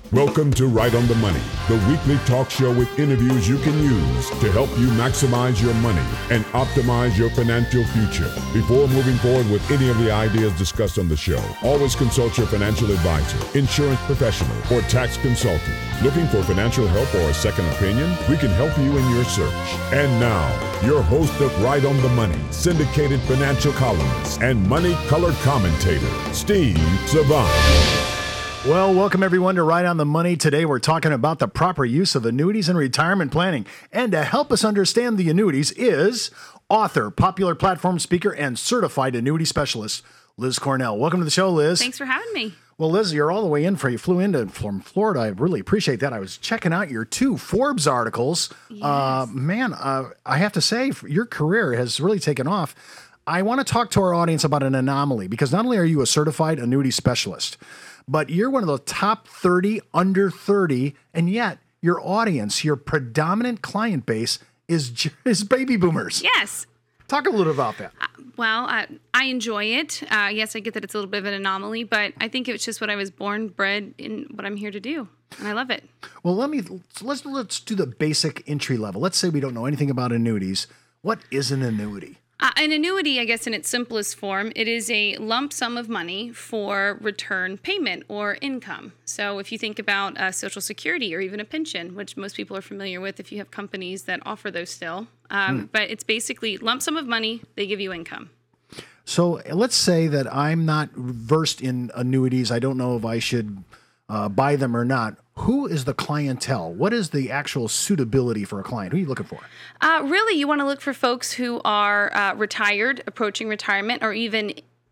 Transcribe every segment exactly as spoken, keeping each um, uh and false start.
Welcome to Right on the Money, the weekly talk show with interviews you can use to help you maximize your money and optimize your financial future. Before moving forward with any of the ideas discussed on the show, always consult your financial advisor, insurance professional, or tax consultant. Looking for financial help or a second opinion? We can help you in your search. And now, your host of Right on the Money, syndicated financial columnist and money color commentator, Steve Savant. Well, welcome everyone to Right on the Money. Today we're talking about the proper use of annuities and retirement planning. And to help us understand the annuities is author, popular platform speaker, and certified annuity specialist, Liz Cornell. Welcome to the show, Liz. Thanks for having me. Well, Liz, you're all the way in for you flew into from Florida. I really appreciate that. I was checking out your two Forbes articles. Yes. Uh, man, uh, I have to say, your career has really taken off. I want to talk to our audience about an anomaly because not only are you a certified annuity specialist, but you're one of the top thirty under thirty, and yet your audience, your predominant client base is, is baby boomers. Yes. Talk a little about that. Uh, well, uh, I enjoy it. Uh, yes, I get that it's a little bit of an anomaly, but I think it's just what I was born, bred, in what I'm here to do, and I love it. Well, let me let's let's do the basic entry level. Let's say we don't know anything about annuities. What is an annuity? Uh, an annuity, I guess in its simplest form, it is a lump sum of money for return payment or income. So if you think about uh, Social Security or even a pension, which most people are familiar with if you have companies that offer those still, um, mm. but it's basically lump sum of money, they give you income. So let's say that I'm not versed in annuities. I don't know if I should uh, buy them or not. Who is the clientele? What is the actual suitability for a client? Who are you looking for? Uh, really, you want to look for folks who are uh, retired, approaching retirement, or even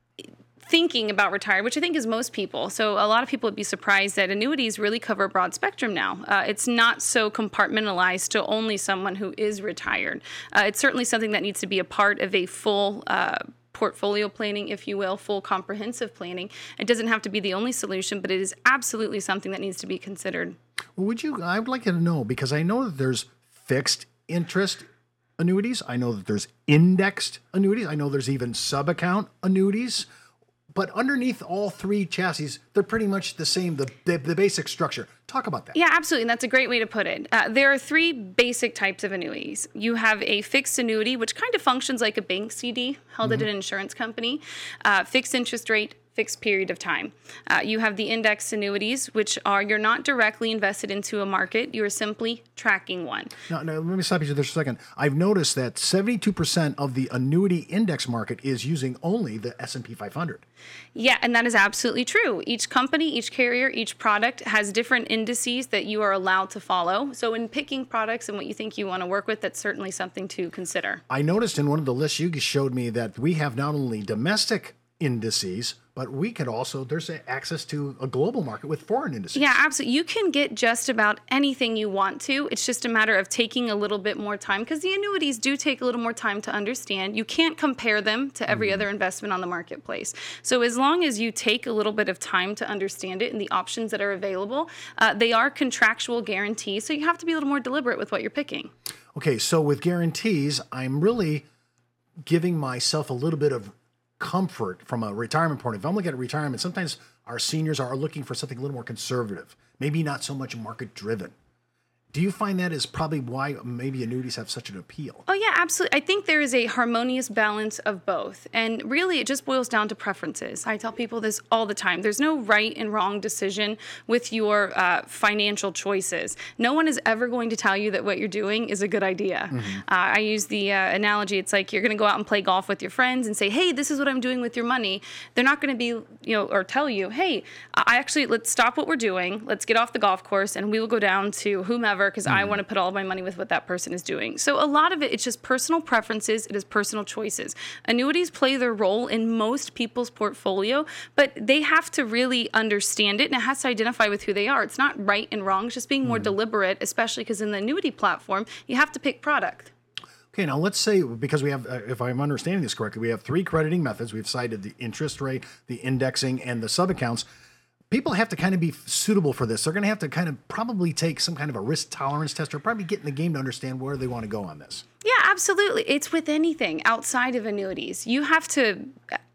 thinking about retired, which I think is most people. So a lot of people would be surprised that annuities really cover a broad spectrum now. Uh, it's not so compartmentalized to only someone who is retired. Uh, it's certainly something that needs to be a part of a full uh portfolio planning, if you will, full comprehensive planning. It doesn't have to be the only solution, but it is absolutely something that needs to be considered. Well, would you, I'd like to know, because I know that there's fixed interest annuities. I know that there's indexed annuities. I know there's even sub-account annuities. But underneath all three chassis, they're pretty much the same, the, the, the basic structure. Talk about that. Yeah, absolutely. And that's a great way to put it. Uh, there are three basic types of annuities. You have a fixed annuity, which kind of functions like a bank C D held mm-hmm. at an insurance company, uh, fixed interest rate, fixed period of time. Uh, you have the index annuities, which are you're not directly invested into a market. You are simply tracking one. No, no, let me stop you there for a second. I've noticed that seventy-two percent of the annuity index market is using only the S and P five hundred. Yeah, and that is absolutely true. Each company, each carrier, each product has different indices that you are allowed to follow. So in picking products and what you think you want to work with, that's certainly something to consider. I noticed in one of the lists you showed me that we have not only domestic indices, but we could also, there's access to a global market with foreign indices. Yeah, absolutely. You can get just about anything you want to. It's just a matter of taking a little bit more time because the annuities do take a little more time to understand. You can't compare them to every mm-hmm. other investment on the marketplace. So as long as you take a little bit of time to understand it and the options that are available, uh, they are contractual guarantees. So you have to be a little more deliberate with what you're picking. Okay, so with guarantees, I'm really giving myself a little bit of comfort from a retirement point of view. If I'm looking at retirement, sometimes our seniors are looking for something a little more conservative, maybe not so much market driven. Do you find that is probably why maybe annuities have such an appeal? Oh, yeah, absolutely. I think there is a harmonious balance of both. And really, it just boils down to preferences. I tell people this all the time. There's no right and wrong decision with your uh, financial choices. No one is ever going to tell you that what you're doing is a good idea. Mm-hmm. Uh, I use the uh, analogy, it's like you're going to go out and play golf with your friends and say, hey, this is what I'm doing with your money. They're not going to be, you know, or tell you, hey, I actually, let's stop what we're doing. Let's get off the golf course and we will go down to whomever because mm-hmm. I want to put all of my money with what that person is doing. So a lot of it, it's just personal preferences. It is personal choices. Annuities play their role in most people's portfolio, but they have to really understand it, and it has to identify with who they are. It's not right and wrong. It's just being more mm-hmm. deliberate, especially because in the annuity platform, you have to pick product. Okay, now let's say, because we have, uh, if I'm understanding this correctly, we have three crediting methods. We've cited the interest rate, the indexing, and the sub-accounts. People have to kind of be suitable for this. They're going to have to kind of probably take some kind of a risk tolerance test or probably get in the game to understand where they want to go on this. Yeah, absolutely. It's with anything outside of annuities. You have to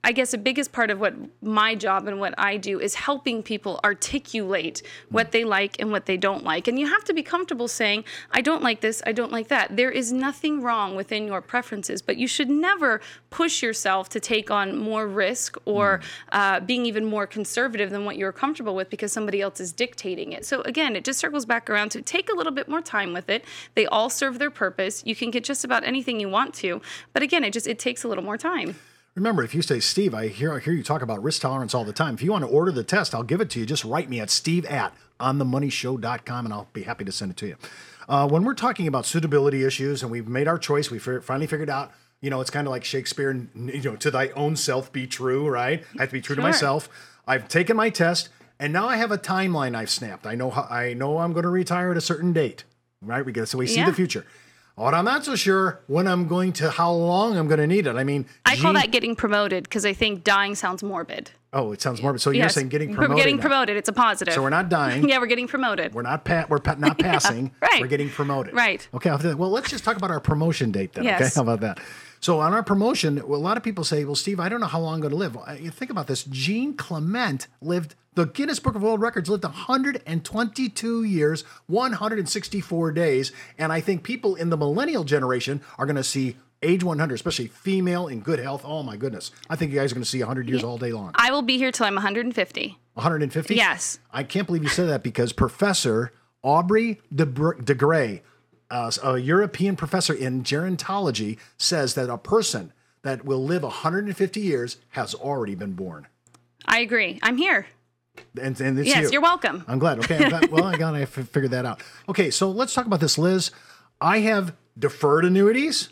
I guess the biggest part of what my job and what I do is helping people articulate what they like and what they don't like. And you have to be comfortable saying, I don't like this, I don't like that. There is nothing wrong within your preferences, but you should never push yourself to take on more risk or uh, being even more conservative than what you're comfortable with because somebody else is dictating it. So again, it just circles back around to take a little bit more time with it. They all serve their purpose. You can get just about anything you want to, but again, it just it takes a little more time. Remember, if you say, Steve, I hear, I hear you talk about risk tolerance all the time. If you want to order the test, I'll give it to you. Just write me at steve at on the money show dot com, and I'll be happy to send it to you. Uh, when we're talking about suitability issues and we've made our choice, we finally figured out, you know, it's kind of like Shakespeare, you know, to thy own self be true, right? I have to be true Sure. to myself. I've taken my test, and now I have a timeline I've snapped. I know how, I know I'm going to retire at a certain date, right? We get so we see Yeah. the future. But I'm not so sure when I'm going to, how long I'm going to need it. I mean, I call gee- that getting promoted because I think dying sounds morbid. Oh, it sounds morbid. So you're Yes. saying getting We're promoted. getting now. promoted. It's a positive. So we're not dying. Yeah, we're getting promoted. We're not pa- we're pa- not passing. right. We're getting promoted. Right. Okay. I'll do that. Well, let's just talk about our promotion date then. Okay. Yes. How about that? So on our promotion, well, a lot of people say, "Well, Steve, I don't know how long I'm going to live." Well, you think about this. Jean Clement lived. The Guinness Book of World Records lived one hundred twenty-two years, one hundred sixty-four days, and I think people in the millennial generation are going to see age one hundred, especially female in good health. Oh my goodness! I think you guys are going to see one hundred years all day long. I will be here till I'm one hundred fifty. one hundred fifty? Yes. I can't believe you said that because Professor Aubrey de, Br- de Grey, uh, a European professor in gerontology, says that a person that will live one hundred fifty years has already been born. I agree. I'm here. And, and it's Yes, you. you're welcome. I'm glad. Okay. I'm glad. Well, I got to figure that out. Okay. So let's talk about this, Liz. I have deferred annuities.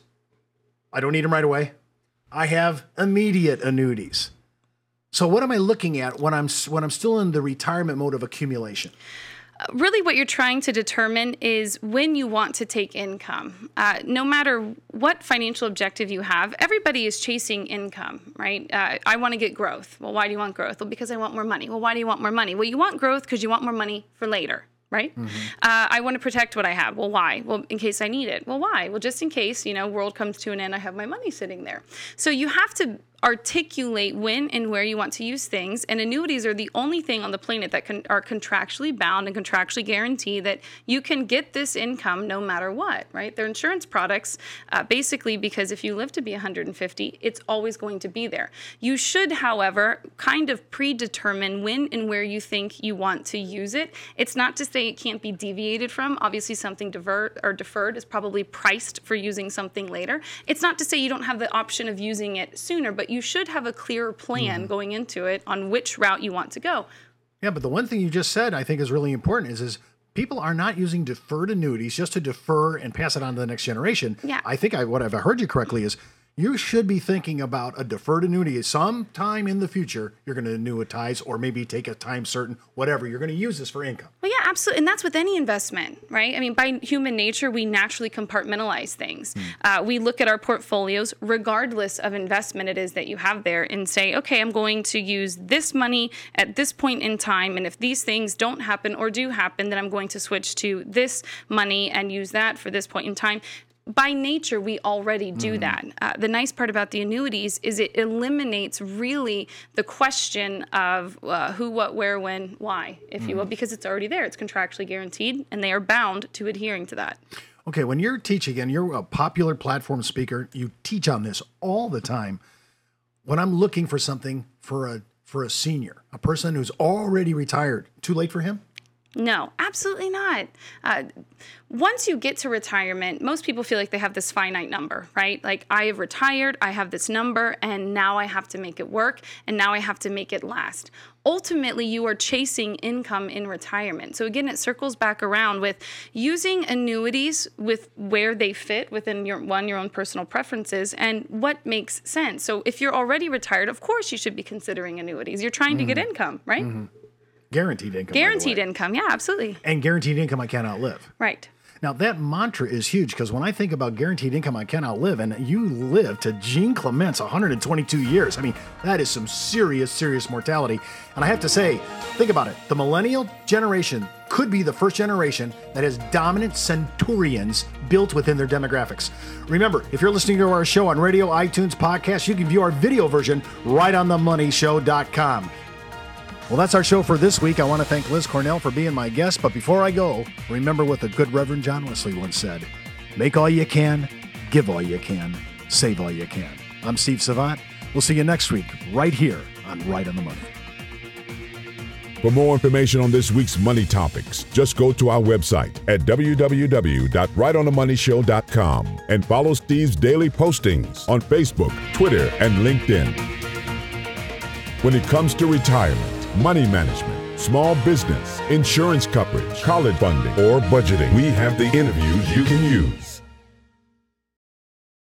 I don't need them right away. I have immediate annuities. So what am I looking at when I'm when I'm still in the retirement mode of accumulation? Really what you're trying to determine is when you want to take income. Uh, no matter what financial objective you have, everybody is chasing income, right? Uh, I want to get growth. Well, why do you want growth? Well, because I want more money. Well, why do you want more money? Well, you want growth because you want more money for later. Right? Mm-hmm. Uh, I want to protect what I have. Well, why? Well, in case I need it. Well, why? Well, just in case, you know, world comes to an end, I have my money sitting there. So you have to articulate when and where you want to use things. And annuities are the only thing on the planet that can, are contractually bound and contractually guarantee that you can get this income no matter what, right? They're insurance products, uh, basically because if you live to be one hundred fifty, it's always going to be there. You should, however, kind of predetermine when and where you think you want to use it. It's not to say it can't be deviated from. Obviously, something divert or deferred is probably priced for using something later. It's not to say you don't have the option of using it sooner, but you should have a clearer plan mm-hmm. going into it on which route you want to go. Yeah, but the one thing you just said I think is really important is, is people are not using deferred annuities just to defer and pass it on to the next generation. Yeah. I think I, what I've heard you correctly is you should be thinking about a deferred annuity. Sometime in the future, you're going to annuitize or maybe take a time certain, whatever. You're going to use this for income. Well, yeah, absolutely. And that's with any investment, right? I mean, by human nature, we naturally compartmentalize things. Mm. Uh, we look at our portfolios, regardless of investment it is that you have there, and say, okay, I'm going to use this money at this point in time. And if these things don't happen or do happen, then I'm going to switch to this money and use that for this point in time. By nature, we already do mm-hmm. that. Uh, the nice part about the annuities is it eliminates really the question of uh, who, what, where, when, why, if mm-hmm. you will, because it's already there. It's contractually guaranteed, and they are bound to adhering to that. Okay, when you're teaching, and you're a popular platform speaker, you teach on this all the time. When I'm looking for something for a for a senior, a person who's already retired, too late for him? No, absolutely not. Uh, once you get to retirement, most people feel like they have this finite number, right? Like, I have retired, I have this number, and now I have to make it work, and now I have to make it last. Ultimately, you are chasing income in retirement. So again, it circles back around with using annuities with where they fit within your one, your own personal preferences and what makes sense. So if you're already retired, of course you should be considering annuities. You're trying mm-hmm. to get income, right? Mm-hmm. Guaranteed income. Guaranteed income, yeah, absolutely. And guaranteed income I can't outlive. Right. Now, that mantra is huge because when I think about guaranteed income I can outlive, and you live to Gene Clement's one hundred twenty-two years, I mean, that is some serious, serious mortality. And I have to say, think about it. The millennial generation could be the first generation that has dominant centurions built within their demographics. Remember, if you're listening to our show on radio, iTunes, podcast, you can view our video version right on the money show dot com. Well, that's our show for this week. I want to thank Liz Cornell for being my guest. But before I go, remember what the good Reverend John Wesley once said: make all you can, give all you can, save all you can. I'm Steve Savant. We'll see you next week right here on Right on the Money. For more information on this week's money topics, just go to our website at w w w dot right on the money show dot com and follow Steve's daily postings on Facebook, Twitter, and LinkedIn. When it comes to retirement, money management, small business, insurance coverage, college funding, or budgeting, we have the interviews you can use.